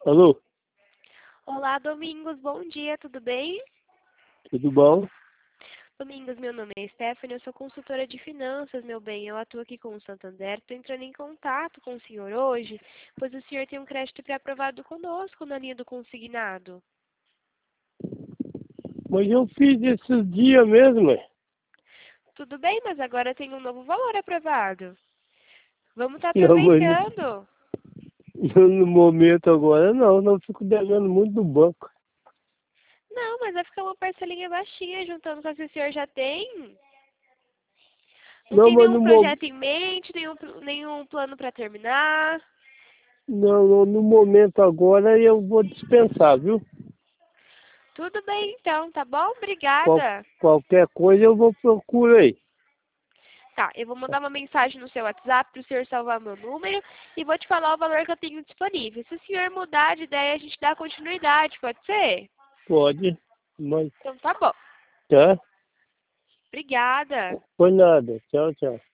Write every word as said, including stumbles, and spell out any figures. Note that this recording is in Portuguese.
Alô, Olá, Domingos, bom dia, tudo bem? tudo bom? Domingos, meu nome é Stephanie, eu sou consultora de finanças, meu bem. Eu atuo aqui com o Santander. Estou entrando em contato com o senhor hoje, pois o senhor tem um crédito pré-aprovado conosco na linha do consignado. Mas eu fiz esses dias mesmo, é. Tudo bem, mas agora tem um novo valor aprovado. Vamos estar Não, mas no, aproveitando. no- no momento agora não, não fico devendo muito do banco. Não, mas vai ficar uma parcelinha baixinha, juntando com a que o senhor já tem. Não Não, tem mas nenhum no, mo- projeto em mente, nenhum, nenhum plano para terminar. não, no, no momento agora eu vou dispensar, viu? Tudo bem, então, tá bom? Qual, Obrigada. qualquer coisa eu vou procurar aí. Tá, eu vou mandar uma mensagem no seu WhatsApp para o senhor salvar meu número e vou te falar o valor que eu tenho disponível. Se o senhor mudar de ideia, a gente dá continuidade, pode ser? Pode, mas Então tá bom. tá? Obrigada. Foi nada. Tchau, tchau.